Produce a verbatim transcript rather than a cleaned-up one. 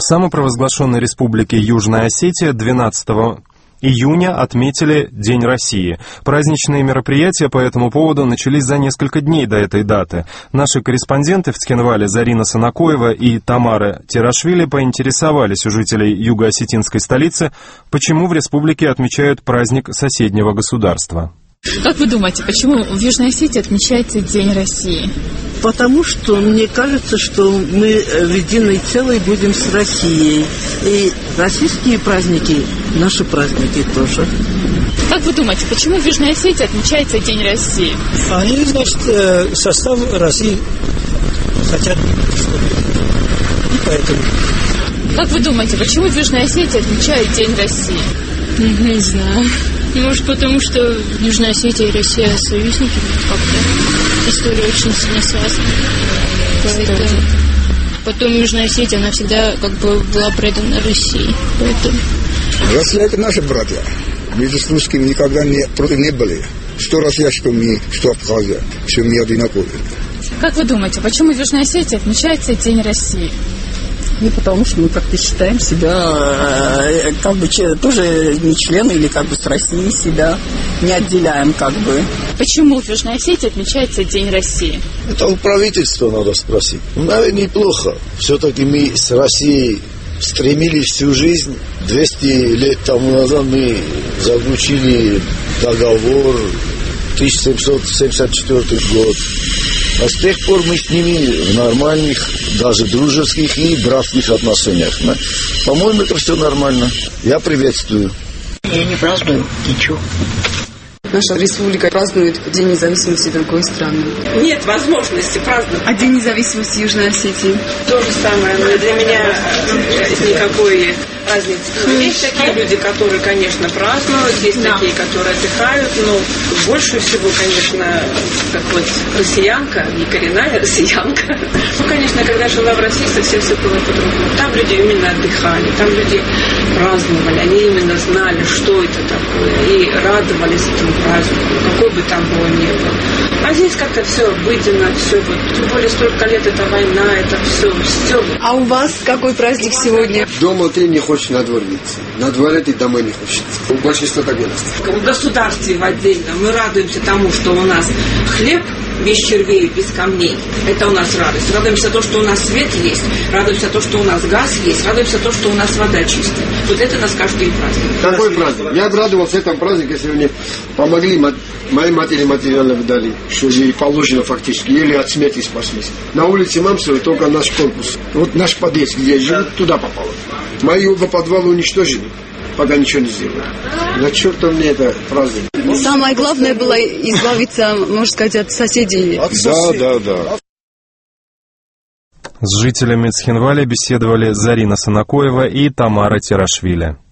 самопровозглашенной республики Южная Осетия двенадцатого июня отметили День России. Праздничные мероприятия по этому поводу начались за несколько дней до этой даты. Наши корреспонденты в Цхинвале Зарина Санакоева и Тамара Терашвили поинтересовались у жителей юго-осетинской столицы, почему в республике отмечают праздник соседнего государства. Как вы думаете, почему в Южной Осетии отмечается День России? Потому что мне кажется, что мы в единой целой будем с Россией. И российские праздники, наши праздники тоже. Как вы думаете, почему в Южной Осетии отмечается День России? Они, значит, состав России хотят. И поэтому. Как вы думаете, почему в Южной Осетии отмечают День России? Не знаю. Может, потому что Южная Осетия и Россия союзники, как-то история очень сильно связана. Поэтому... Потом Южная Осетия, она всегда как бы была предана России. Поэтому... Россия — это наши братья. Мы с русскими никогда не, против не были. Что Россия, что мы, что Абхазия. Все мы одинаковые. Как вы думаете, почему в Южной Осетии отмечается День России? Не потому, что мы как-то считаем себя э, как бы тоже не члены или как бы с Россией себя не отделяем как бы. Почему в Южной Осетии отмечается День России? Это у правительства надо спросить. Ну, наверное, неплохо. Все-таки мы с Россией стремились всю жизнь. двести лет тому назад мы заключили договор, тысяча семьсот семьдесят четвёртый год. А с тех пор мы с ними в нормальных, даже дружеских и братских отношениях. По-моему, это все нормально. Я приветствую. Я не праздную ничего. Наша республика празднует День независимости другой страны. Нет возможности праздновать. А День независимости Южной Осетии? То же самое, но для меня никакой разницы. Ну, есть такие люди, которые, конечно, празднуют, есть да. такие, которые отдыхают, но больше всего, конечно, как вот россиянка, не коренная россиянка. Ну, конечно, когда жила в России, совсем все было по-другому. Там люди именно отдыхали, там люди праздновали, они именно знали, что это такое, и радовались этому празднику, какой бы там было ни было. А здесь как-то все обыденно, все вот, тем более столько лет это война, это все, все. А у вас какой праздник сегодня? Дома ты не хочешь на двор идти. На дворе ты домой не хочешь. У большинства так есть. В государстве в отдельно мы радуемся тому, что у нас хлеб без червей, без камней. Это у нас радость. Радуемся то, что у нас свет есть. Радуемся то, что у нас газ есть. Радуемся то, что у нас вода чистая. Вот это нас каждый день праздник. Какой праздник? Я обрадовался этому празднику, если мне помогли, моей матери материально дали, что ей положено фактически. Еле от смерти спаслись. На улице Мамсовой только наш корпус. Вот наш подъезд, где я живу, туда попало. Мои оба подвала уничтожили, пока ничего не сделали. На черта мне это праздник. Самое главное было избавиться, можно сказать, от соседей. От соседей. Да, да, да. С жителями Цхинваля беседовали Зарина Санакоева и Тамара Терашвили.